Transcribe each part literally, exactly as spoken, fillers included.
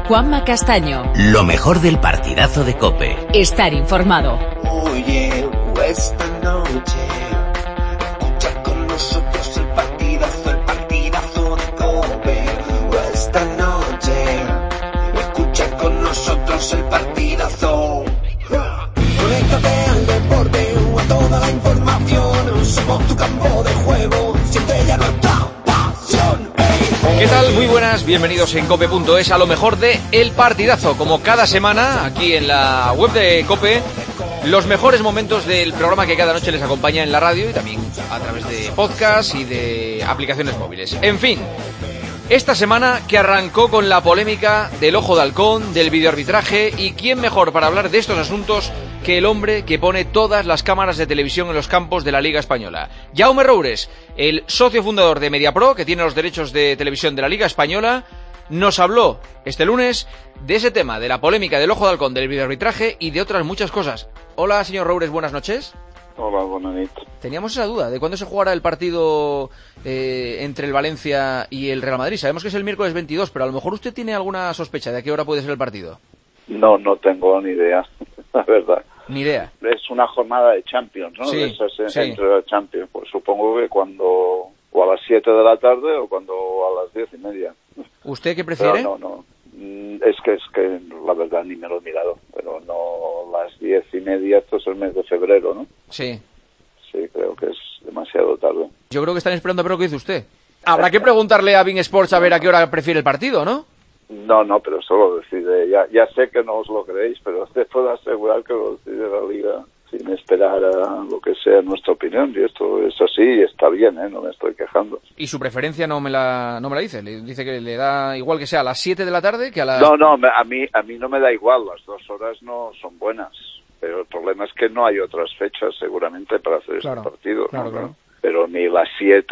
Juanma Castaño. Lo mejor del partidazo de COPE. Estar informado. Oye, esta noche escucha con nosotros el partidazo, el partidazo de COPE. Esta noche escucha con nosotros el partidazo. Conéctate al deporte, a toda la información. Somos tu campo de juego, siente ya nuestra pasión. ¿Qué tal? Muy buenas, bienvenidos en cope punto es a lo mejor de El Partidazo. Como cada semana, aquí en la web de COPE, los mejores momentos del programa que cada noche les acompaña en la radio y también a través de podcast y de aplicaciones móviles. En fin, esta semana que arrancó con la polémica del ojo de halcón, del videoarbitraje, y quién mejor para hablar de estos asuntos que el hombre que pone todas las cámaras de televisión en los campos de la Liga Española. Jaume Roures, el socio fundador de Mediapro, que tiene los derechos de televisión de la Liga Española, nos habló este lunes de ese tema, de la polémica del ojo de halcón, del videoarbitraje y de otras muchas cosas. Hola, señor Roures, buenas noches. Hola, buenas noches. Teníamos esa duda de cuándo se jugará el partido eh, entre el Valencia y el Real Madrid. Sabemos que es el miércoles veintidós, pero a lo mejor usted tiene alguna sospecha de a qué hora puede ser el partido. No, no tengo ni idea, la verdad. Ni idea. Es una jornada de Champions, ¿no? Sí, de esas, sí. Entre la Champions. Pues supongo que cuando o a las siete de la tarde o cuando a las diez y media. ¿Usted qué prefiere? Pero no, no. Es que es que la verdad ni me lo he mirado. Pero no, las diez y media, esto es el mes de febrero, ¿no? Sí. Sí, creo que es demasiado tarde. Yo creo que están esperando a ver lo que dice usted. Habrá que preguntarle a Bein Sports a ver a qué hora prefiere el partido, ¿no? No, no, pero eso lo decide. Ya, ya sé que no os lo creéis, pero te puedo asegurar que lo decide la Liga sin esperar a lo que sea nuestra opinión. Y esto es así y está bien, ¿eh? No me estoy quejando. Y su preferencia no me la no me la dice. Le dice que le da igual que sea a las siete de la tarde que a las... No, no, a mí, a mí no me da igual. Las dos horas no son buenas. Pero el problema es que no hay otras fechas seguramente para hacer Claro, este partido. claro, ¿no? claro. Pero ni las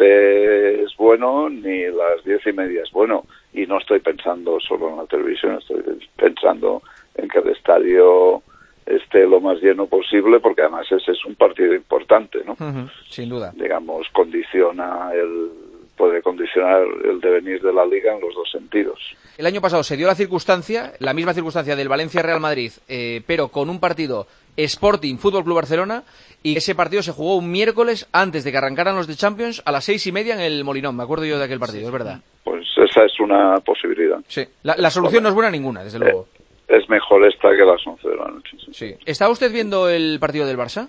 siete es bueno, ni las diez y media es bueno. Y no estoy pensando solo en la televisión, estoy pensando en que el estadio esté lo más lleno posible, porque además ese es un partido importante, ¿no? Uh-huh, sin duda. Digamos, condiciona el, puede condicionar el devenir de la Liga en los dos sentidos. El año pasado se dio la circunstancia, la misma circunstancia del Valencia-Real Madrid, eh, pero con un partido Sporting Fútbol Club Barcelona, y ese partido se jugó un miércoles antes de que arrancaran los de Champions a las seis y media en el Molinón. Me acuerdo yo de aquel partido, sí, es verdad. Pues esa es una posibilidad. Sí, la, la solución no es buena ninguna, desde luego. Eh, es mejor esta que las once de la noche. Sí. Sí. ¿Estaba usted viendo el partido del Barça?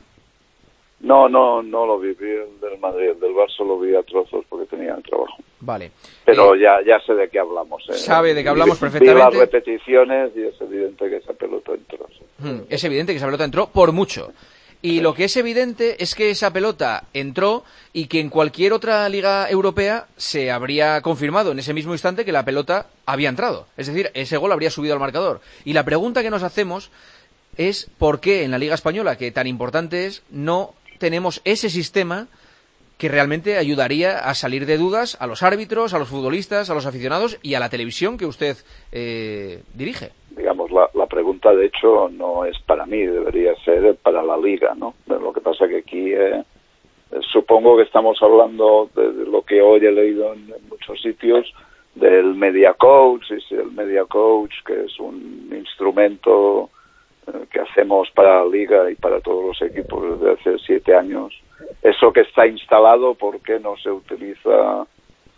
No, no, no lo vi, vi el del Madrid, el del Barça lo vi a trozos porque tenía el trabajo. Vale. Pero eh, ya ya sé de qué hablamos. ¿eh? Sabe de qué hablamos vi, perfectamente. Vi las repeticiones y es evidente que esa pelota entró. Sí. Hmm, es evidente que esa pelota entró por mucho. Y lo que es evidente es que esa pelota entró y que en cualquier otra liga europea se habría confirmado en ese mismo instante que la pelota había entrado. Es decir, ese gol habría subido al marcador. Y la pregunta que nos hacemos es por qué en la Liga Española, que tan importante es, no tenemos ese sistema que realmente ayudaría a salir de dudas a los árbitros, a los futbolistas, a los aficionados y a la televisión que usted eh, dirige. Digamos, la, la pregunta, de hecho, no es para mí, debería ser para la Liga, ¿no? Pero lo que pasa que aquí eh, supongo que estamos hablando de, de lo que hoy he leído en, en muchos sitios, del Media Coach, y si el Media Coach, que es un instrumento eh, que hacemos para la Liga y para todos los equipos desde hace siete años, eso que está instalado, ¿por qué no se utiliza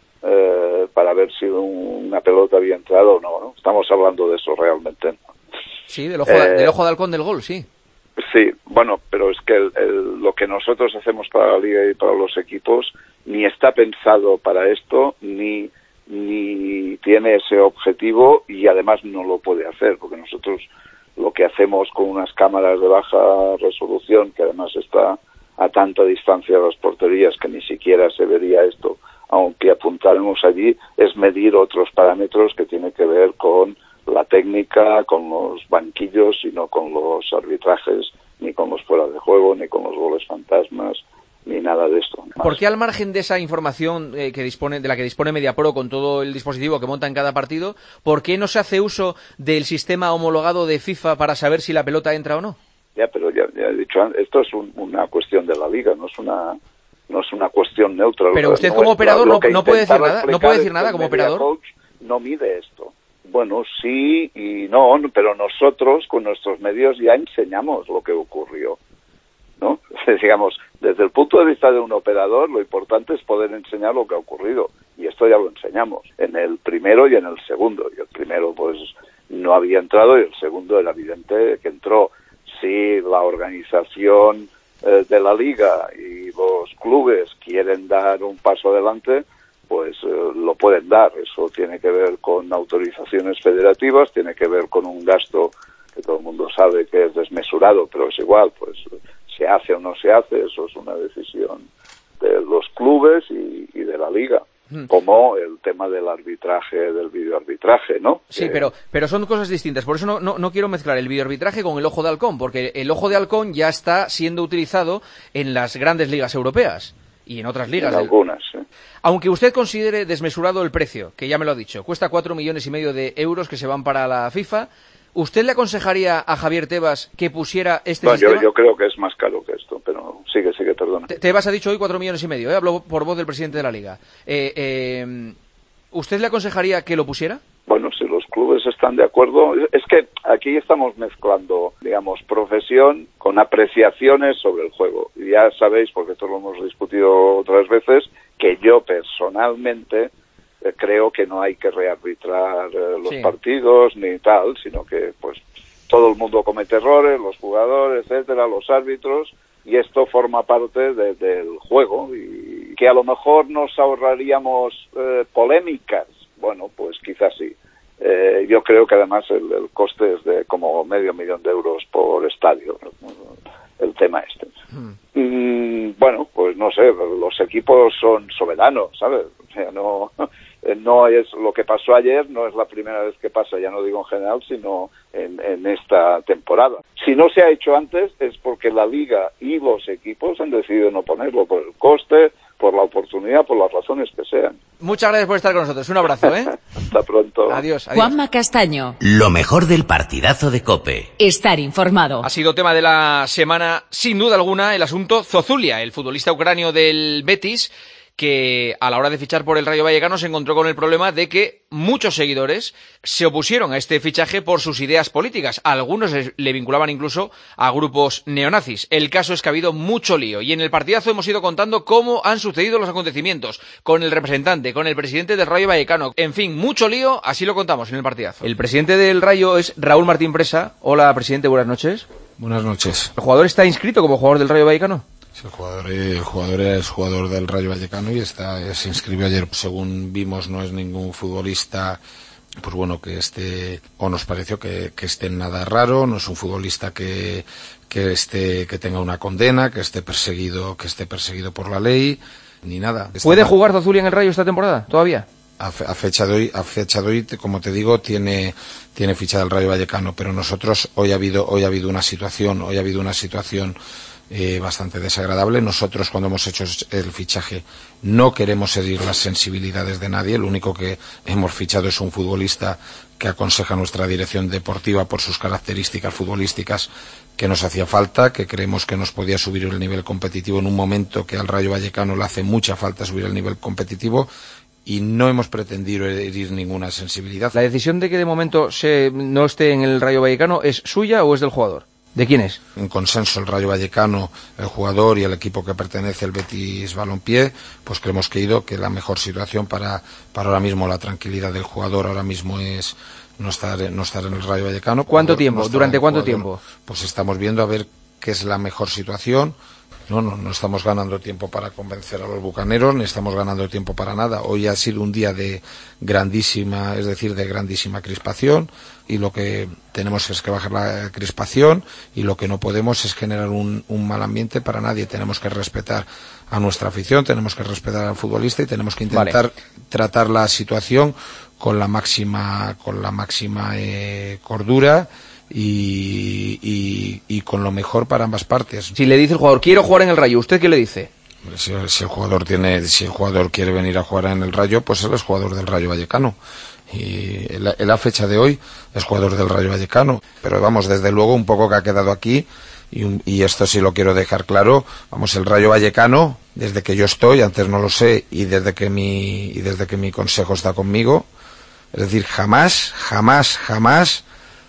Eh, para ver si un, una pelota había entrado o no, no? Estamos hablando de eso realmente. Sí, del ojo, eh, del ojo de halcón del gol, sí. Sí, bueno, pero es que el, el, lo que nosotros hacemos para la Liga y para los equipos ni está pensado para esto, ni, ni tiene ese objetivo y además no lo puede hacer, porque nosotros lo que hacemos con unas cámaras de baja resolución, que además está a tanta distancia de las porterías que ni siquiera se vería esto, aunque apuntáramos allí, es medir otros parámetros que tienen que ver con la técnica, con los banquillos y no con los arbitrajes, ni con los fuera de juego, ni con los goles fantasmas, ni nada de esto. ¿Por qué al margen de esa información eh, que dispone, de la que dispone Mediapro con todo el dispositivo que monta en cada partido, ¿por qué no se hace uso del sistema homologado de FIFA para saber si la pelota entra o no? Ya, pero ya, ya he dicho, esto es un, una cuestión de la Liga, no es una... no es una cuestión neutra. Pero usted como operador no, no puede decir nada, no puede decir nada como operador. Coach no mide esto, Bueno, sí y no, pero nosotros con nuestros medios ya enseñamos lo que ocurrió, ¿no? Digamos, desde el punto de vista de un operador, lo importante es poder enseñar lo que ha ocurrido, y esto ya lo enseñamos, en el primero y en el segundo. Y el primero, pues, no había entrado, y el segundo era evidente que entró. Si la organización eh, de la Liga y los clubes quieren dar un paso adelante, pues eh, lo pueden dar. Eso tiene que ver con autorizaciones federativas, tiene que ver con un gasto que todo el mundo sabe que es desmesurado, pero es igual, pues se hace o no se hace, eso es una decisión de los clubes y, y de la Liga. Como el tema del arbitraje, del videoarbitraje, ¿no? Sí, que... pero pero son cosas distintas. Por eso no, no, no quiero mezclar el videoarbitraje con el ojo de halcón, porque el ojo de halcón ya está siendo utilizado en las grandes ligas europeas y en otras ligas. En algunas, del... sí. Aunque usted considere desmesurado el precio, que ya me lo ha dicho, cuesta cuatro millones y medio de euros que se van para la FIFA, ¿usted le aconsejaría a Javier Tebas que pusiera este bueno, sistema? Yo, yo creo que es más caro que esto, pero sigue, sigue, perdona. Tebas ha dicho hoy cuatro millones y medio, ¿eh? Hablo por voz del presidente de la Liga. Eh, eh, ¿Usted le aconsejaría que lo pusiera? Bueno, si los clubes están de acuerdo, es que aquí estamos mezclando, digamos, profesión con apreciaciones sobre el juego. Y ya sabéis, porque esto lo hemos discutido otras veces, que yo personalmente eh, creo que no hay que rearbitrar eh, los sí. partidos ni tal, sino que pues todo el mundo comete errores, los jugadores, etcétera, los árbitros, y esto forma parte de, del juego, y que a lo mejor nos ahorraríamos eh, polémicas. Bueno, pues quizás sí. Eh, yo creo que además el, el coste es de como medio millón de euros por estadio, el tema este. Hmm. Mm, bueno, pues no sé, los equipos son soberanos, ¿sabes? O sea, no, no es lo que pasó ayer, no es la primera vez que pasa, ya no digo en general, sino en, en esta temporada. Si no se ha hecho antes es porque la Liga y los equipos han decidido no ponerlo por el coste, por la oportunidad, por las razones que sean. Muchas gracias por estar con nosotros. Un abrazo, ¿eh? Hasta pronto. Adiós, adiós. Juanma Castaño. Lo mejor del partidazo de COPE. Estar informado. Ha sido tema de la semana, sin duda alguna, el asunto Zozulia, el futbolista ucranio del Betis, que a la hora de fichar por el Rayo Vallecano se encontró con el problema de que muchos seguidores se opusieron a este fichaje por sus ideas políticas. Algunos le vinculaban incluso a grupos neonazis. El caso es que ha habido mucho lío y en el partidazo hemos ido contando cómo han sucedido los acontecimientos con el representante, con el presidente del Rayo Vallecano. En fin, mucho lío, así lo contamos en el partidazo. El presidente del Rayo es Raúl Martín Presa. Hola, presidente, buenas noches. Buenas noches. ¿El jugador está inscrito como jugador del Rayo Vallecano? El jugador, el jugador es jugador del Rayo Vallecano y está, se inscribió ayer. Según vimos, no es ningún futbolista, pues bueno, que esté, o nos pareció que, que esté en nada raro, no es un futbolista que, que esté, que tenga una condena, que esté perseguido, que esté perseguido por la ley, ni nada. ¿Puede está... jugar Zozulia en el Rayo esta temporada, todavía? A, fe, a fecha de hoy, a fecha de hoy, como te digo, tiene, tiene ficha del Rayo Vallecano, pero nosotros, hoy ha habido, hoy ha habido una situación, hoy ha habido una situación Eh, bastante desagradable. Nosotros, cuando hemos hecho el fichaje, no queremos herir las sensibilidades de nadie. Lo único que hemos fichado es un futbolista que aconseja nuestra dirección deportiva por sus características futbolísticas, que nos hacía falta, que creemos que nos podía subir el nivel competitivo en un momento que al Rayo Vallecano le hace mucha falta subir el nivel competitivo, y no hemos pretendido herir ninguna sensibilidad. ¿La decisión de que de momento se no esté en el Rayo Vallecano es suya o es del jugador? ¿De quién es? En consenso el Rayo Vallecano, el jugador y el equipo que pertenece, el Betis Balompié, pues creemos que ha ido, que la mejor situación para, para ahora mismo la tranquilidad del jugador ahora mismo es no estar, no estar en el Rayo Vallecano. ¿Cuánto no, tiempo? No ¿Durante cuánto jugador, tiempo? Pues estamos viendo a ver qué es la mejor situación. No, no, no estamos ganando tiempo para convencer a los bucaneros, ni estamos ganando tiempo para nada. Hoy ha sido un día de grandísima, es decir, de grandísima crispación, y lo que tenemos es que bajar la crispación, y lo que no podemos es generar un, un mal ambiente para nadie. Tenemos que respetar a nuestra afición, tenemos que respetar al futbolista y tenemos que intentar vale. tratar la situación con la máxima, con la máxima eh, cordura. Y, y, y con lo mejor para ambas partes. Si le dice el jugador, quiero jugar en el Rayo, ¿usted qué le dice? Si, si el jugador tiene, si el jugador quiere venir a jugar en el Rayo, pues él es jugador del Rayo Vallecano. Y en la, en la fecha de hoy es jugador del Rayo Vallecano. Pero vamos, desde luego, un poco que ha quedado aquí, y, un, y esto sí lo quiero dejar claro, vamos, el Rayo Vallecano, desde que yo estoy, antes no lo sé, y desde que mi, y desde que mi consejo está conmigo, Es decir, jamás, jamás, jamás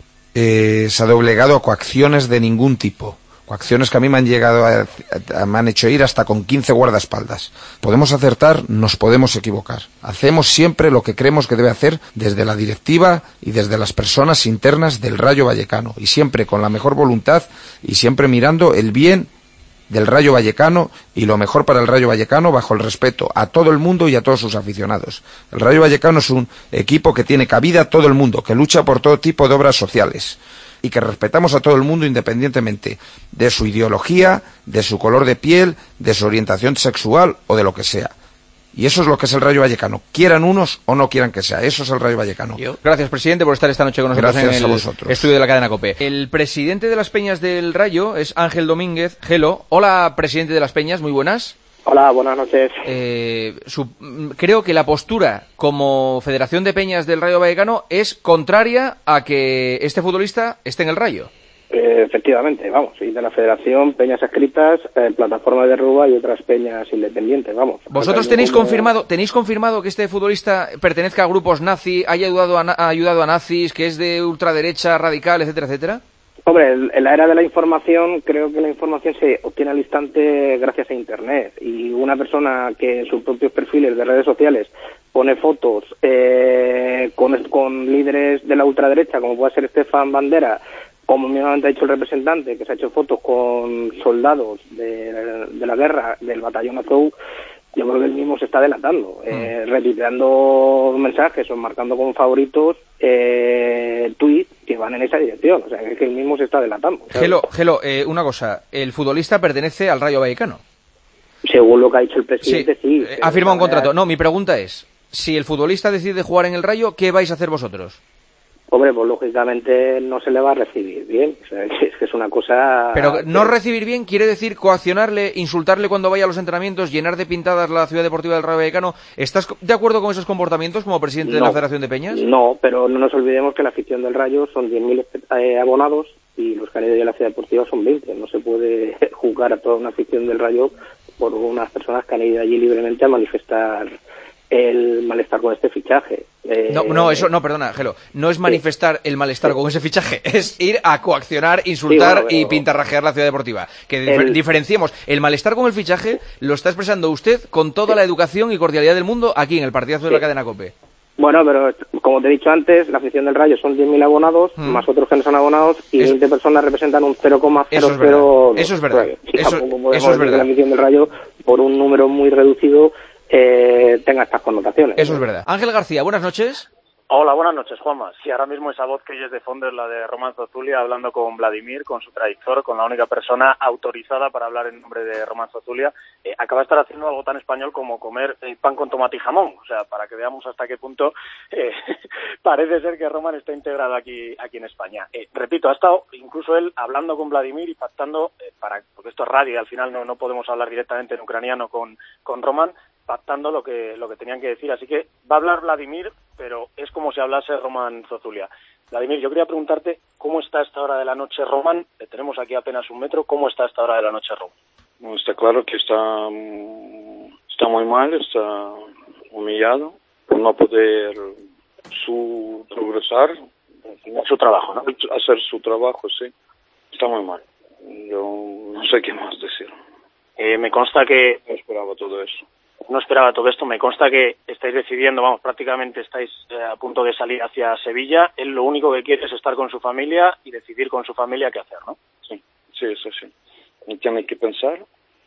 eh, se ha doblegado a coacciones de ningún tipo. Coacciones que a mí me han llegado a, a, me han hecho ir hasta con quince guardaespaldas. Podemos acertar, nos podemos equivocar. Hacemos siempre lo que creemos que debe hacer desde la directiva y desde las personas internas del Rayo Vallecano. Y siempre con la mejor voluntad y siempre mirando el bien del Rayo Vallecano y lo mejor para el Rayo Vallecano bajo el respeto a todo el mundo y a todos sus aficionados. El Rayo Vallecano es un equipo que tiene cabida a todo el mundo, que lucha por todo tipo de obras sociales y que respetamos a todo el mundo independientemente de su ideología, de su color de piel, de su orientación sexual o de lo que sea. Y eso es lo que es el Rayo Vallecano, quieran unos o no quieran que sea, eso es el Rayo Vallecano. Gracias, presidente, por estar esta noche con nosotros Gracias en a el vosotros. estudio de la cadena COPE. El presidente de las Peñas del Rayo es Ángel Domínguez Gelo. Hola, presidente de las Peñas, muy buenas. Hola, buenas noches. Eh, su, creo que la postura como Federación de Peñas del Rayo Vallecano es contraria a que este futbolista esté en el Rayo. Eh, efectivamente, vamos, y de la Federación, peñas escritas, eh, plataforma de Ruba y otras peñas independientes, vamos. ¿Vosotros tenéis como... confirmado tenéis confirmado que este futbolista pertenezca a grupos nazi, haya ayudado a, ha ayudado a nazis, que es de ultraderecha, radical, etcétera, etcétera? Hombre, en la era de la información, creo que la información se obtiene al instante gracias a Internet. Y una persona que en sus propios perfiles de redes sociales pone fotos eh, con, con líderes de la ultraderecha, como puede ser Estefan Bandera, como mismamente ha dicho el representante, que se ha hecho fotos con soldados de, de la guerra, del batallón Azov, yo creo que él mismo se está delatando, mm. eh, retuiteando mensajes o marcando como favoritos eh, tweets que van en esa dirección. O sea, es que él mismo se está delatando. Gelo, Gelo eh, una cosa, el futbolista pertenece al Rayo Vallecano. Según lo que ha dicho el presidente, sí. sí ha firmado un contrato. No, mi pregunta es, si el futbolista decide jugar en el Rayo, ¿qué vais a hacer vosotros? Hombre, pues lógicamente no se le va a recibir bien. O sea, es que es una cosa... Pero no recibir bien quiere decir coaccionarle, insultarle cuando vaya a los entrenamientos, llenar de pintadas la ciudad deportiva del Rayo Vallecano. ¿Estás de acuerdo con esos comportamientos como presidente no, de la Federación de Peñas? No, pero no nos olvidemos que la afición del Rayo son diez mil eh, abonados y los que han ido a la ciudad deportiva son veinte. No se puede juzgar a toda una afición del Rayo por unas personas que han ido allí libremente a manifestar el malestar con este fichaje. Eh, no, no, eso no, perdona, Gelo, no es manifestar sí. el malestar sí. con ese fichaje, es ir a coaccionar, insultar sí, bueno, pero... y pintarrajear la ciudad deportiva. Que dif el... diferenciemos, el malestar con el fichaje lo está expresando usted con toda sí. la educación y cordialidad del mundo aquí en el partidazo sí. de la cadena COPE. Bueno, pero como te he dicho antes, la afición del Rayo son diez mil abonados, mm. más otros que no son abonados, y es... veinte personas representan un cero coma cero cero. Eso es verdad, eso es verdad. Sí, eso, eso es verdad. La afición del Rayo, por un número muy reducido, eh, tenga estas connotaciones. Eso es verdad. Ángel García, buenas noches. Hola, buenas noches, Juanma. Sí, ahora mismo esa voz que oyes de fondo es la de Román Zozulia hablando con Vladimir, con su traductor, con la única persona autorizada para hablar en nombre de Román Zozulia. Eh, acaba de estar haciendo algo tan español como comer eh, pan con tomate y jamón. O sea, para que veamos hasta qué punto eh, parece ser que Román está integrado aquí aquí en España. Eh, repito, ha estado incluso él hablando con Vladimir y pactando, eh, para porque esto es radio y al final no, no podemos hablar directamente en ucraniano con, con Román, pactando lo que lo que tenían que decir. Así que va a hablar Vladimir, pero es como si hablase Román Zozulia. Vladimir, yo quería preguntarte cómo está a esta hora de la noche Román. Le tenemos aquí apenas un metro. ¿Cómo está a esta hora de la noche Román? No, está claro que está, está muy mal, está humillado por no poder su progresar. Su trabajo, ¿no? Hacer su trabajo, sí. Está muy mal. Yo no sé qué más decir. Eh, me consta que... No esperaba todo eso. No esperaba todo esto. Me consta que estáis decidiendo, vamos, prácticamente estáis eh, a punto de salir hacia Sevilla. Él lo único que quiere es estar con su familia y decidir con su familia qué hacer, ¿no? Sí, sí, eso sí. Él tiene que pensar.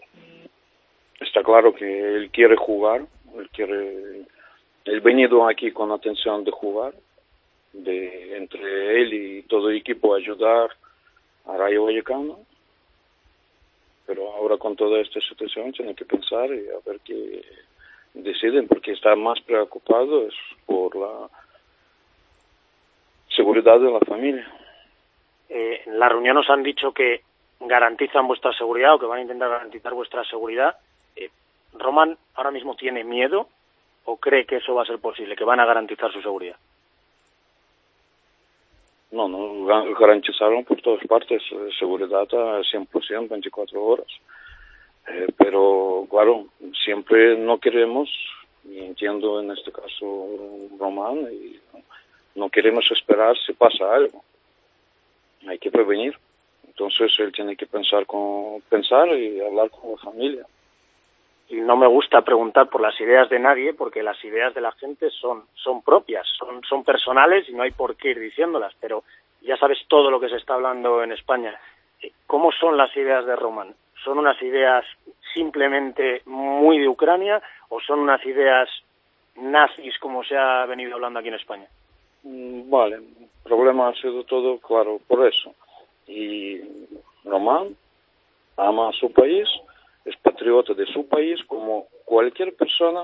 Está claro que él quiere jugar. Él quiere... Él venido aquí con atención de jugar. De entre él y todo el equipo ayudar a Rayo Vallecano. Pero ahora con toda esta situación tiene que pensar y a ver qué deciden, porque está más preocupado es por la seguridad de la familia. Eh, en la reunión os han dicho que garantizan vuestra seguridad o que van a intentar garantizar vuestra seguridad. Eh, ¿Román ahora mismo tiene miedo o cree que eso va a ser posible, que van a garantizar su seguridad? No, no, garantizaron por todas partes seguridad a cien por ciento, veinticuatro horas. Eh, pero, claro, siempre no queremos, y entiendo en este caso Román, y no queremos esperar si pasa algo. Hay que prevenir. Entonces él tiene que pensar con pensar y hablar con la familia. Y no me gusta preguntar por las ideas de nadie, porque las ideas de la gente son, son propias, son, son personales y no hay por qué ir diciéndolas, pero ya sabes todo lo que se está hablando en España. ¿Cómo son las ideas de Roman? ¿Son unas ideas simplemente muy de Ucrania o son unas ideas nazis como se ha venido hablando aquí en España? Vale, el problema ha sido todo claro por eso. Y Roman ama a su país, es patriota de su país como cualquier persona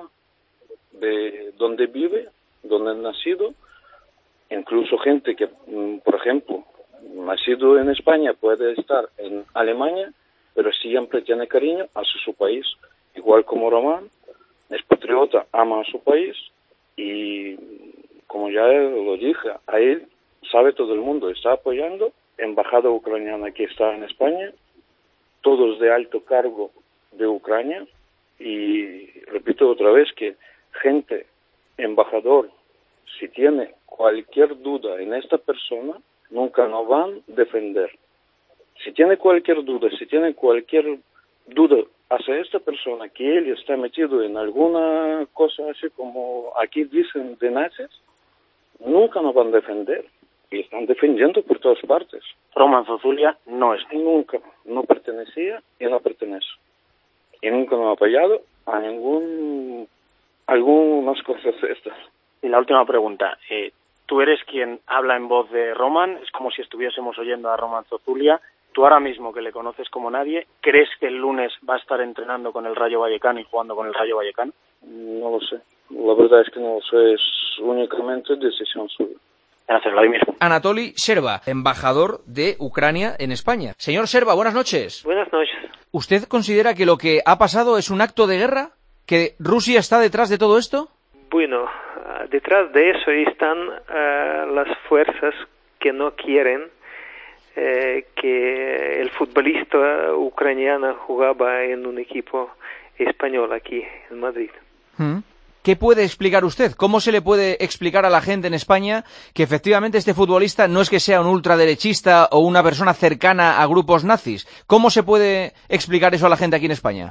de donde vive, donde ha nacido, incluso gente que, por ejemplo, nacido en España puede estar en Alemania, pero siempre tiene cariño hacia su país, igual como Roman, es patriota, ama a su país y, como ya lo dije, a él sabe todo el mundo, está apoyando, embajada ucraniana que está en España, todos de alto cargo de Ucrania y repito otra vez que gente, embajador, si tiene cualquier duda en esta persona, nunca nos van a defender. Si tiene cualquier duda, si tiene cualquier duda hacia esta persona que él está metido en alguna cosa así como aquí dicen de nazis, nunca nos van a defender. Y están defendiendo por todas partes. Roman Zozulia no es. Nunca, no pertenecía y no pertenece. Y nunca nos ha apoyado a ningún, algunas cosas estas. Y la última pregunta, eh, tú eres quien habla en voz de Roman, es como si estuviésemos oyendo a Roman Zozulia. Tú ahora mismo, que le conoces como nadie, ¿crees que el lunes va a estar entrenando con el Rayo Vallecano y jugando con el Rayo Vallecano? No lo sé. La verdad es que no lo sé, es únicamente decisión suya. Gracias, Vladimir. Anatoly Sherba, embajador de Ucrania en España. Señor Sherba, buenas noches. Buenas noches. ¿Usted considera que lo que ha pasado es un acto de guerra? ¿Que Rusia está detrás de todo esto? Bueno, detrás de eso están uh, las fuerzas que no quieren eh, que el futbolista ucraniano jugaba en un equipo español aquí en Madrid. ¿Mm? ¿Qué puede explicar usted? ¿Cómo se le puede explicar a la gente en España que efectivamente este futbolista no es que sea un ultraderechista o una persona cercana a grupos nazis? ¿Cómo se puede explicar eso a la gente aquí en España?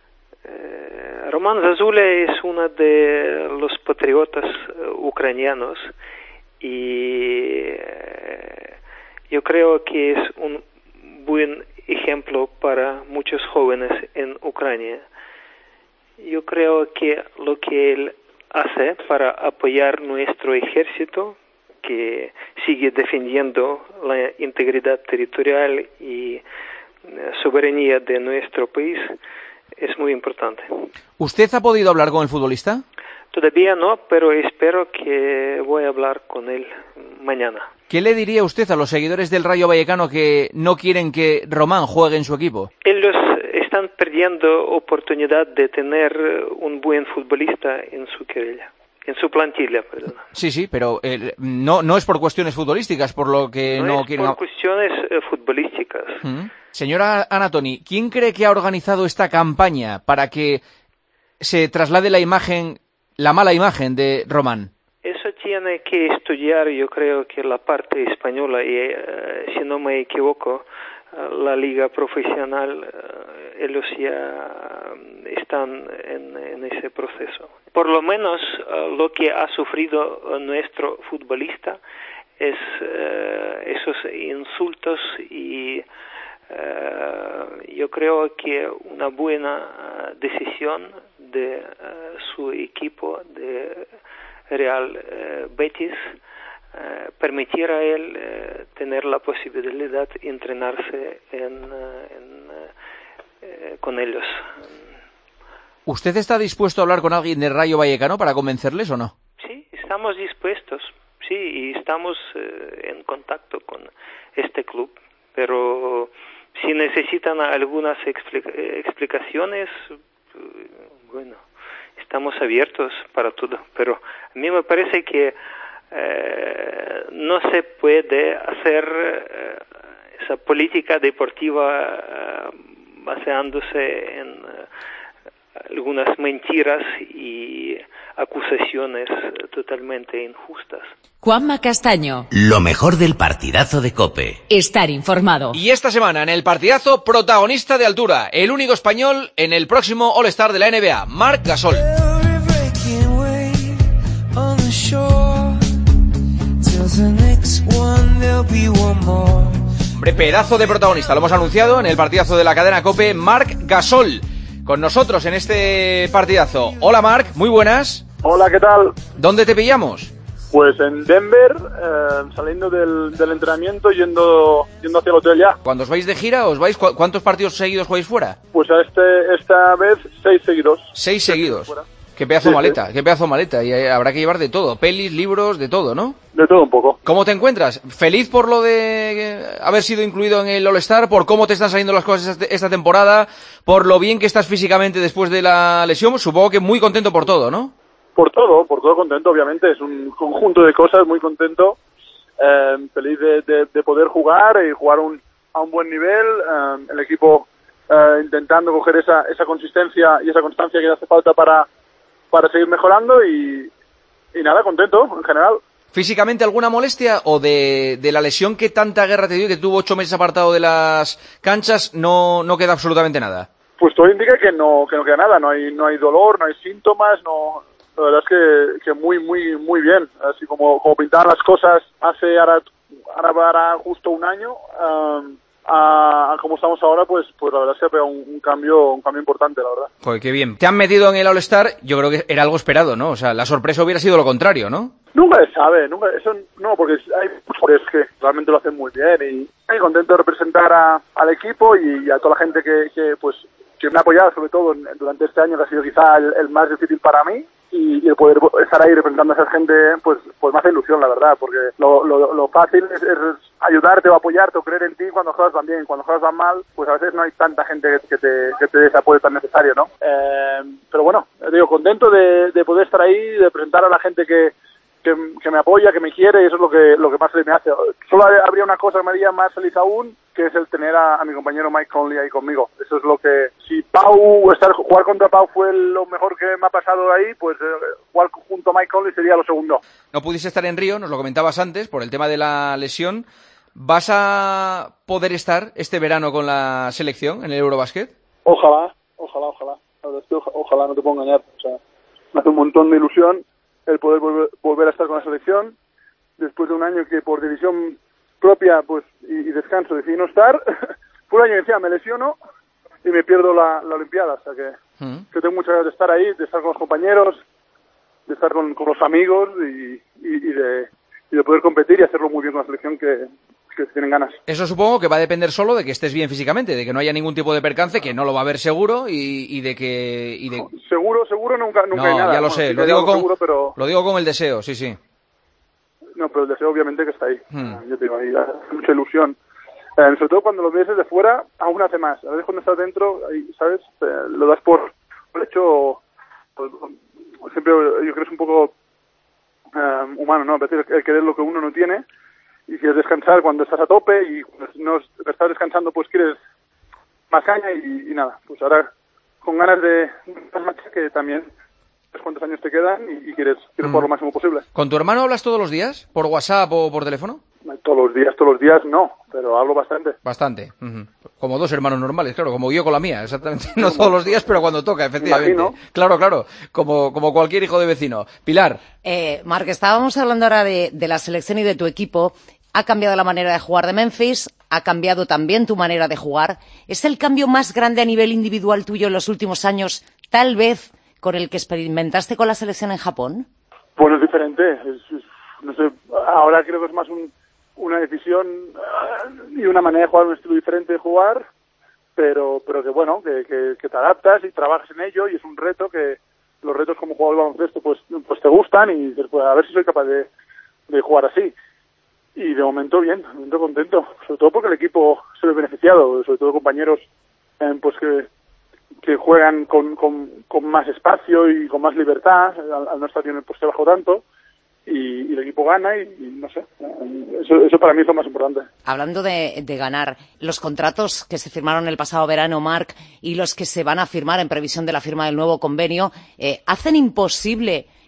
Eh, Roman Zozulia es uno de los patriotas uh, ucranianos y eh, yo creo que es un buen ejemplo para muchos jóvenes en Ucrania. Yo creo que lo que él hace para apoyar nuestro ejército, que sigue defendiendo la integridad territorial y soberanía de nuestro país, es muy importante. ¿Usted ha podido hablar con el futbolista? Todavía no, pero espero que voy a hablar con él mañana. ¿Qué le diría usted a los seguidores del Rayo Vallecano que no quieren que Roman juegue en su equipo? Ellos están perdiendo oportunidad de tener un buen futbolista en su querella, en su plantilla, perdón. Sí, sí, pero eh, no no es por cuestiones futbolísticas, por lo que no, no es quieren... por cuestiones eh, futbolísticas. ¿Mm? Señora Anatoni, ¿quién cree que ha organizado esta campaña para que se traslade la imagen, la mala imagen de Roman? Eso tiene que estudiar, yo creo que la parte española, y eh, si no me equivoco, la liga profesional, uh, ellos ya están en, en ese proceso. Por lo menos uh, lo que ha sufrido uh, nuestro futbolista es uh, esos insultos y uh, yo creo que una buena uh, decisión de uh, su equipo de Real uh, Betis Uh, permitir a él uh, tener la posibilidad de entrenarse en, uh, en, uh, uh, con ellos. ¿Usted está dispuesto a hablar con alguien de Rayo Vallecano para convencerles o no? Sí, estamos dispuestos, sí, y estamos uh, en contacto con este club, pero si necesitan algunas explica- explicaciones, uh, bueno, estamos abiertos para todo, pero a mí me parece que Eh, no se puede hacer eh, esa política deportiva eh, basándose en eh, algunas mentiras y acusaciones decisiones eh, totalmente injustas. Juanma Castaño. Lo mejor del partidazo de COPE. Estar informado. Y esta semana en el partidazo, protagonista de altura, el único español en el próximo All-Star de la N B A, Marc Gasol. Hombre, pedazo de protagonista, lo hemos anunciado en el partidazo de la cadena COPE, Marc Gasol, con nosotros en este partidazo. Hola Marc, muy buenas. Hola, ¿qué tal? ¿Dónde te pillamos? Pues en Denver, eh, saliendo del, del entrenamiento, yendo yendo hacia el hotel ya. Cuando os vais de gira, os vais, ¿cu- ¿cuántos partidos seguidos jugáis fuera? Pues a este esta vez seis seguidos. Seis seguidos. Fuera. Qué pedazo Sí, maleta, sí. qué pedazo maleta. Y eh, habrá que llevar de todo, pelis, libros, de todo, ¿no? De todo un poco. ¿Cómo te encuentras? ¿Feliz por lo de eh, haber sido incluido en el All-Star? ¿Por cómo te están saliendo las cosas este- esta temporada? ¿Por lo bien que estás físicamente después de la lesión? Supongo que muy contento por todo, ¿no? Por todo, por todo contento, obviamente. Es un conjunto de cosas, muy contento. Eh, feliz de, de, de poder jugar y jugar un, a un buen nivel. Eh, el equipo eh, intentando coger esa, esa consistencia y esa constancia que hace falta para, para seguir mejorando y, y nada, contento en general. ¿Físicamente alguna molestia o de, de la lesión que tanta guerra te dio, que tuvo ocho meses apartado de las canchas, no, no queda absolutamente nada? Pues todo indica que no, que no queda nada, no hay, no hay dolor, no hay síntomas, no, la verdad es que, que muy, muy, muy bien, así como, como pintaban las cosas hace ahora, ahora, ahora justo un año, um, a, a como estamos ahora, pues, pues la verdad es que ha pegado un, un cambio, un cambio importante, la verdad. Joder, qué bien. Te han metido en el All-Star, yo creo que era algo esperado, ¿no? O sea, la sorpresa hubiera sido lo contrario, ¿no? Nunca se sabe, nunca, eso no, porque hay jugadores que realmente lo hacen muy bien y estoy contento de representar a, al equipo y a toda la gente que, que pues, que me ha apoyado, sobre todo en- durante este año que ha sido quizá el, el más difícil para mí. Y, y el poder estar ahí representando a esa gente, pues, pues me hace ilusión, la verdad, porque lo, lo, lo fácil es, es ayudarte o apoyarte o creer en ti cuando juegas van bien. Cuando juegas van mal, pues a veces no hay tanta gente que, que te, que te dé ese apoyo tan necesario, ¿no? Eh, pero bueno, digo, contento de, de poder estar ahí, de presentar a la gente que, que, que me apoya, que me quiere, y eso es lo que, lo que más feliz me hace. Solo habría una cosa que me haría más feliz aún, que es el tener a, a mi compañero Mike Conley ahí conmigo. Eso es lo que, si Pau, estar, jugar contra Pau fue lo mejor que me ha pasado ahí, pues eh, jugar junto a Mike Conley sería lo segundo. No pudiste estar en Río, nos lo comentabas antes, por el tema de la lesión. ¿Vas a poder estar este verano con la selección en el Eurobasket? Ojalá, ojalá, ojalá. La verdad es que oja- ojalá, no te puedo engañar. O sea, me hace un montón de ilusión el poder volver, volver a estar con la selección después de un año que por decisión propia pues y, y descanso decidí no estar. Fue un año que decía, me lesiono y me pierdo la, la Olimpiada. O sea que, Mm. que tengo muchas ganas de estar ahí, de estar con los compañeros, de estar con, con los amigos y, y, y, de, y de poder competir y hacerlo muy bien con la selección que, que tienen ganas. Eso supongo que va a depender solo de que estés bien físicamente, de que no haya ningún tipo de percance, que no lo va a haber seguro, y, y de que... Y de... Seguro, seguro nunca, nunca No, hay nada. ya lo Bueno, sé, sí que lo hay digo, algo con, seguro, pero... lo digo con el deseo, sí, sí. No, pero el deseo obviamente que está ahí. Hmm. Yo te digo, ahí hace mucha ilusión. Eh, sobre todo cuando lo ves desde fuera, aún hace más. A veces cuando estás dentro, ahí, ¿sabes? Eh, lo das por, por hecho, pues, siempre yo creo que es un poco eh, humano, ¿no? A veces el querer lo que uno no tiene y quieres descansar cuando estás a tope y cuando no estás descansando pues quieres más caña y, y nada. Pues ahora con ganas de más marcha que también sabes cuántos años te quedan y, y quieres, quieres Mm. jugar lo máximo posible. ¿Con tu hermano hablas todos los días? ¿Por WhatsApp o por teléfono? Todos los días, todos los días no, pero hablo bastante. Bastante. Ujú. Como dos hermanos normales, claro, como yo con la mía, exactamente. No todos los días, pero cuando toca, efectivamente. Imagino. Claro, claro, como, como cualquier hijo de vecino. Pilar, Eh, Marc, estábamos hablando ahora de, de la selección y de tu equipo. Ha cambiado la manera de jugar de Memphis, ha cambiado también tu manera de jugar. ¿Es el cambio más grande a nivel individual tuyo en los últimos años, tal vez con el que experimentaste con la selección en Japón? Bueno, es diferente. Es, es- no sé, ahora creo que es más un, una decisión ah, y una manera de jugar, un estilo diferente de jugar, pero pero que bueno, que, que, que te adaptas y trabajas en ello y es un reto que los retos como jugador de baloncesto pues pues te gustan y dices, pues a ver si soy capaz de, de jugar así. Y de momento bien, de momento contento, sobre todo porque el equipo se ve beneficiado, sobre todo compañeros eh, pues que que juegan con, con, con más espacio y con más libertad, al, al no estar en el poste bajo tanto, y, y el equipo gana y, y no sé, eh, eso, eso para mí es lo más importante. Hablando de, de ganar, los contratos que se firmaron el pasado verano, Marc, y los que se van a firmar en previsión de la firma del nuevo convenio, eh, hacen imposible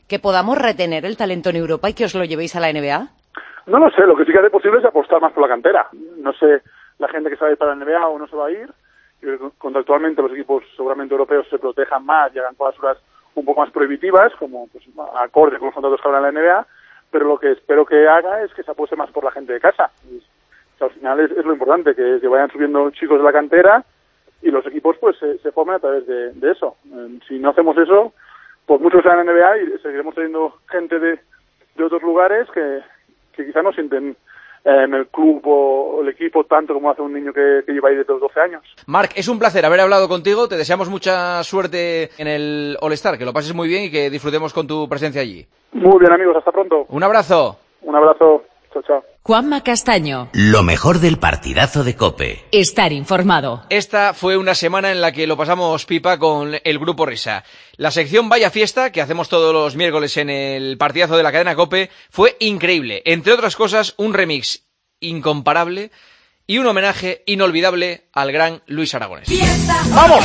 que podamos retener el talento en Europa y que os lo llevéis a la N B A? No lo sé, lo que sí que hace posible es apostar más por la cantera. No sé la gente que se va a ir para la N B A o no se va a ir. Contractualmente los equipos seguramente europeos se protejan más y hagan cláusulas un poco más prohibitivas, como pues, acorde con los contratos que habrá en la N B A, pero lo que espero que haga es que se apueste más por la gente de casa. Y, o sea, al final es, es lo importante, que, que vayan subiendo chicos de la cantera y los equipos pues se, se formen a través de, de eso. Eh, si no hacemos eso, pues muchos se van a la N B A y seguiremos teniendo gente de, de otros lugares que, que quizá no sienten en el club o el equipo tanto como hace un niño que, que lleva ahí desde los doce años. Marc, es un placer haber hablado contigo, te deseamos mucha suerte en el All-Star, que lo pases muy bien y que disfrutemos con tu presencia allí. Muy bien, amigos, hasta pronto. Un abrazo. Un abrazo, chao, chao. Juanma Castaño. Lo mejor del partidazo de COPE. Estar informado. Esta fue una semana en la que lo pasamos pipa con el Grupo Risa. La sección Vaya Fiesta, que hacemos todos los miércoles en el partidazo de la cadena COPE, fue increíble. Entre otras cosas, un remix incomparable y un homenaje inolvidable al gran Luis Aragonés. ¡Vamos!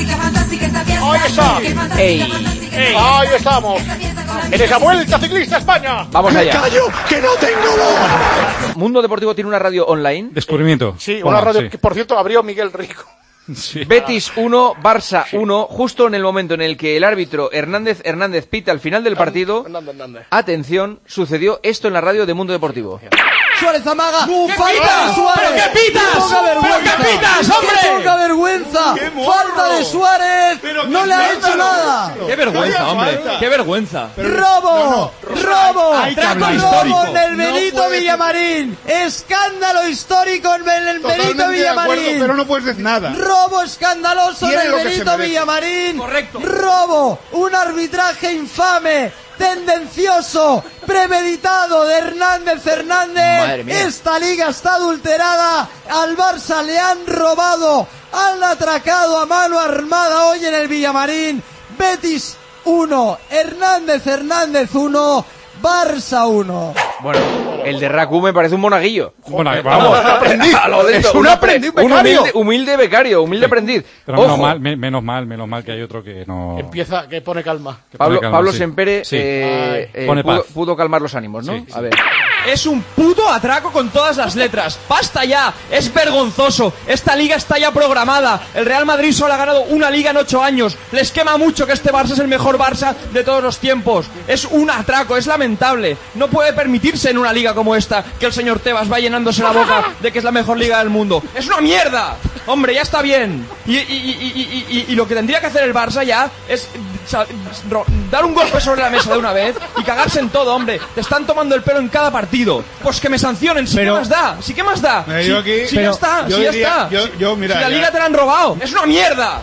¡Ahí está! ¡Ey! ¡Ey! ¡Ahí estamos! ¡En esa Vuelta Ciclista España! Vamos allá. ¡Me callo, que no tengo voz! Mundo Deportivo tiene una radio online. Descubrimiento. Sí, Toma, una radio sí. que, por cierto, abrió Miguel Rico. Sí. Betis uno, Barça uno, justo en el momento en el que el árbitro Hernández Hernández pita al final del partido. Hernández, Hernández. Atención, sucedió esto en la radio de Mundo Deportivo. Suárez amaga. ¡Qué ¡Falta pitas! de Suárez! ¿Pero qué pitas? ¡Qué poca vergüenza! ¿Pero qué pitas, hombre? ¡Qué poca vergüenza! ¡Qué morro! ¡Falta de Suárez! ¿Pero ¡No qué le ha escándalo? hecho nada! ¡Qué vergüenza, hombre! ¡Qué vergüenza! ¡Robo! ¡Robo! Hay que hablar ¡Robo histórico. en el No Benito puede- Villamarín! ¡Escándalo histórico en el Benito Totalmente de acuerdo, Villamarín! pero no puedes decir nada. ¡Robo escandaloso en Tiene el lo que se Benito merece. Villamarín! Correcto. ¡Robo! ¡Un arbitraje infame! Tendencioso, premeditado de Hernández Hernández. Madre mía. Esta liga está adulterada. Al Barça le han robado, han atracado a mano armada hoy en el Villamarín. Betis uno, Hernández Hernández uno, Barça uno. Bueno, el de Raku me parece un monaguillo. Bueno, Eh, vamos. aprendiz. A lo de Es esto, un un aprendiz apre- un becario. humilde, humilde becario, humilde aprendiz. Pero Ojo, menos mal, me- menos mal, menos mal que hay otro que no... Empieza, que pone calma. que Pablo, pone calma, Pablo sí. Sempere Sí. eh, eh, Pone pudo, paz. pudo calmar los ánimos, ¿no? Sí, sí. A ver. Es un puto atraco con todas las letras. ¡Basta ya! Es vergonzoso. Esta liga está ya programada. El Real Madrid solo ha ganado una liga en ocho años. Les quema mucho que este Barça es el mejor Barça de todos los tiempos. Es un atraco, es lamentable. No puede permitirse en una liga como esta que el señor Tebas va llenándose la boca de que es la mejor liga del mundo. ¡Es una mierda! Hombre, ya está bien. Y, y, y, y, y, y lo que tendría que hacer el Barça ya es sa- ro- dar un golpe sobre la mesa de una vez y cagarse en todo, hombre. Te están tomando el pelo en cada partido. Pues que me sancionen, si Pero- qué más da, si qué más da. Eh, Si, yo aquí- si pero ya está, yo si ya diría- está. yo- yo, mira, si la ya- liga te la han robado. Es una mierda.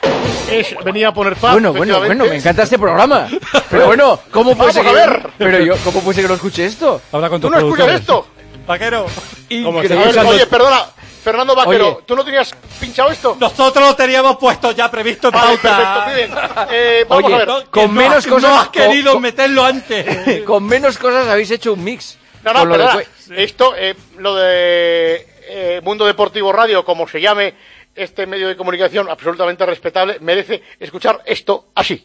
Es, venía a poner paz. Bueno, bueno, efectivamente. bueno, me encanta este programa. Pero bueno, ¿cómo puede ser Vamos que a ver. Pero yo, ¿cómo puede ser que no escuche esto? Habla con ¿Tú tus no escuchas productores. esto? Vaquero. A ver, oye, perdona, Fernando Vaquero, Oye. ¿tú no tenías pinchado esto? Nosotros lo teníamos puesto ya previsto en Vale, pauta. perfecto, muy bien. Eh, vamos Oye, a ver. no, Que con no menos has- cosas... No has querido con- meterlo antes. con menos cosas habéis hecho un mix. No, no, Con lo de perdona. Cue- Esto, eh, lo de eh, Mundo Deportivo Radio, como se llame este medio de comunicación absolutamente respetable, merece escuchar esto así.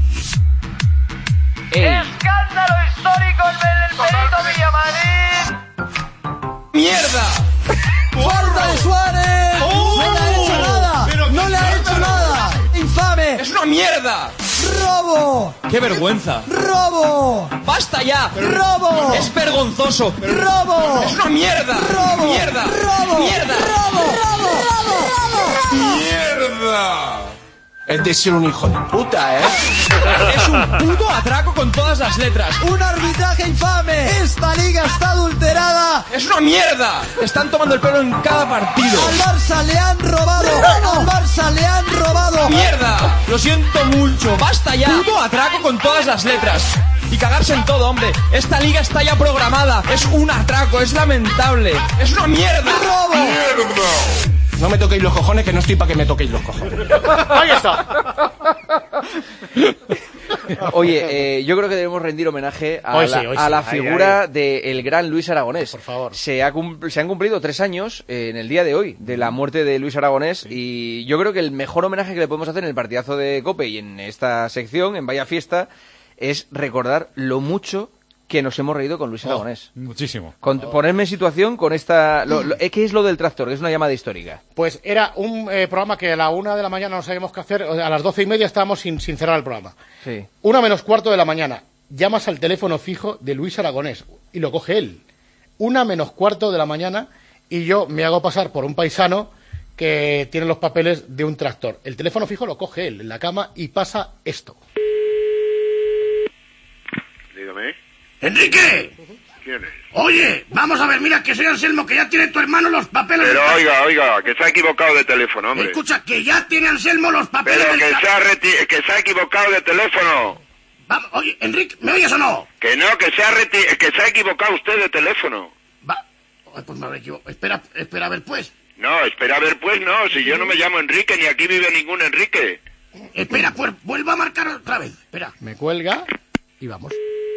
Ey. Escándalo histórico en el Benito Villamarín. ¡Mierda! ¡Falta de Suárez! ¡Oh! ¡No le ha hecho nada! Pero ¡No qué le ha hecho escándalo. nada! ¡Infame! ¡Es una mierda! ¡Robo! ¡Qué vergüenza! ¡Robo! ¡Basta ya! ¡Robo! ¡Es vergonzoso! ¡Robo! ¡Es una mierda! ¡Robo! ¡Mierda! ¡Robo! ¡Mierda! ¡Robo! ¡Robo! ¡Robo! ¡Mierda! Es decir, un hijo de puta, ¿eh? Es un puto atraco con todas las letras. ¡Un arbitraje infame! ¡Esta liga está adulterada! ¡Es una mierda! Te están tomando el pelo en cada partido. ¡Al Barça le han robado! ¡Al Barça le han robado! ¡Mierda! Lo siento mucho. ¡Basta ya! Puto atraco con todas las letras. Y cagarse en todo, hombre. Esta liga está ya programada. Es un atraco, es lamentable. ¡Es una mierda! ¡Robo! No me toquéis los cojones, que no estoy para que me toquéis los cojones. Ahí está. Oye, eh, yo creo que debemos rendir homenaje a Hoy la, sí, hoy a sí. la Ahí, figura del gran Luis Aragonés. Por favor. Se, ha cum- se han cumplido tres años eh, en el día de hoy de la muerte de Luis Aragonés y yo creo que el mejor homenaje que le podemos hacer en el partidazo de COPE y en esta sección, en Vaya Fiesta, es recordar lo mucho que nos hemos reído con Luis Oh, Aragonés. Muchísimo. Con, Ponerme en situación con esta... Lo, lo, ¿Qué es lo del tractor? Que es una llamada histórica. Pues era un eh, programa que a la una de la mañana no sabíamos qué hacer, a las doce y media estábamos sin, sin cerrar el programa. Sí. Una menos cuarto de la mañana, llamas al teléfono fijo de Luis Aragonés y lo coge él. Una menos cuarto de la mañana y yo me hago pasar por un paisano que tiene los papeles de un tractor. El teléfono fijo lo coge él en la cama y pasa esto. Dígame. ¡Enrique! ¿Quién es? Oye, vamos a ver, mira que soy Anselmo, que ya tiene tu hermano los papeles Pero del... oiga, oiga, que se ha equivocado de teléfono, hombre. Escucha, que ya tiene Anselmo los papeles Pero del... que se, ha reti- que se ha equivocado de teléfono. Vamos, oye, Enrique, ¿me oyes o no? Que no, que se ha reti- que se ha equivocado usted de teléfono. Ay, pues me habré equivocado. Espera, espera a ver, pues. No, espera a ver, pues no, si yo no me llamo Enrique, ni aquí vive ningún Enrique. Espera, pues, vuelva a marcar otra vez. Espera. Me cuelga y vamos.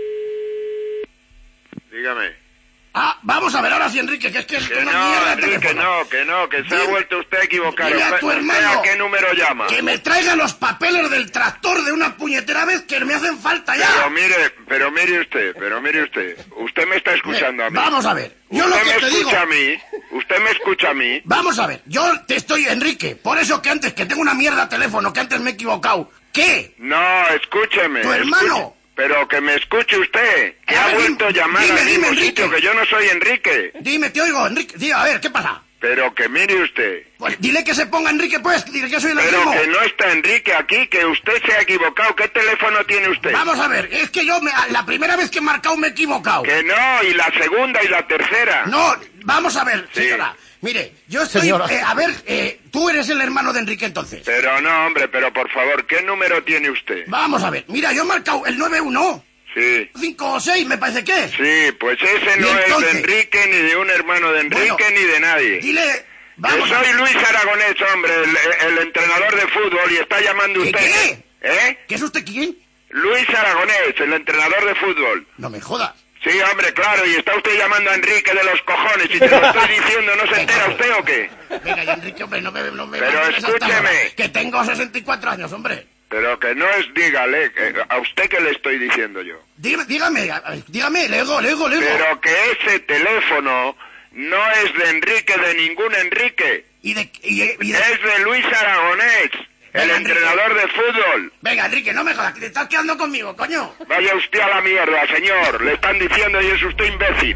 Dígame. Ah, vamos a ver ahora sí, Enrique, que es que es Que una no, mierda de Enrique, teléfono. no, que no, que se Dile- ha vuelto usted a equivocar. Dile a tu ¿Usted hermano a qué número llama? que me traiga los papeles del tractor de una puñetera vez que me hacen falta ya. Pero mire, pero mire usted, pero mire usted. Usted me está escuchando a mí. Vamos a ver, yo usted lo que me te escucha digo- a mí, usted me escucha a mí. Vamos a ver, yo te estoy, Enrique, por eso que antes, que tengo una mierda de teléfono, que antes me he equivocado. ¿Qué? No, escúcheme. Tu hermano. escuche- pero que me escuche usted, que A ha ver, vuelto a llamar dime, al dime, mismo Enrique. sitio, que yo no soy Enrique. Dime, te oigo, Enrique, diga, a ver, ¿qué pasa? Pero que mire usted. Pues dile que se ponga Enrique, pues, dile que soy el Pero Anselmo. que no está Enrique aquí, que usted se ha equivocado. ¿Qué teléfono tiene usted? Vamos a ver, es que yo me- la primera vez que he marcado me he equivocado. Que no, y la segunda y la tercera. No, vamos a ver, Sí. señora. Mire, yo estoy... Señora. eh, a ver, eh, tú eres el hermano de Enrique entonces. Pero no, hombre, pero por favor, ¿qué número tiene usted? Vamos a ver, mira, yo he marcado el nueve uno, Sí. cinco o seis, me parece que es. Sí, pues ese Y no es entonces- de Enrique, ni de un hermano de Enrique, Bueno, ni de nadie. Dile... Yo Vamos a soy ver. Luis Aragonés, hombre, el, el entrenador de fútbol, y está llamando ¿Qué, usted. qué? ¿Eh? ¿Qué es usted quién? Luis Aragonés, el entrenador de fútbol. No me jodas. Sí, hombre, claro, y está usted llamando a Enrique de los cojones, y te lo estoy diciendo, ¿no se entera usted o qué? Venga, ya, Enrique, hombre, no me... No me Pero mandes hasta escúcheme. ahora, que tengo sesenta y cuatro años, hombre. Pero que no es, dígale, que- a usted que le estoy diciendo yo. Dígame, dígame, a ver, dígame, le oigo, le oigo, le oigo. Pero que ese teléfono no es de Enrique, de ningún Enrique. Y de, y, y de- Es de Luis Aragonés, el Venga, entrenador de fútbol. Venga, Enrique, no me jodas, que te estás quedando conmigo, coño. Vaya usted a la mierda, señor. Le están diciendo y es usted imbécil.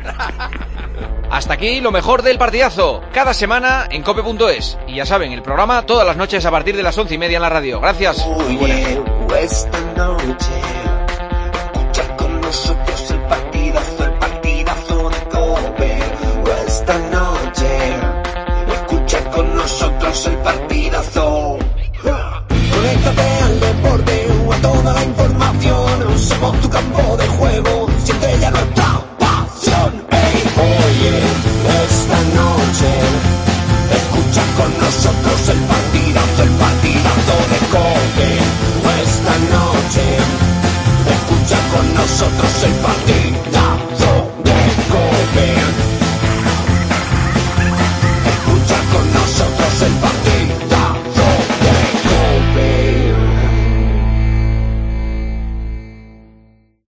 Hasta aquí lo mejor del partidazo. Cada semana en cope punto es. Y ya saben, el programa todas las noches a partir de las once y media en la radio. Gracias. Muy buenas. Esta noche, escucha con nosotros el partidazo, el partidazo de COPE. Esta noche, escucha con nosotros el partidazo. Conéctate al deporte o a toda la información. Somos tu campo de juego, siente ya nuestra pasión. Hey, oye, esta noche, escucha con nosotros el partidazo, el partidazo de COPE. Esta noche, escucha con nosotros el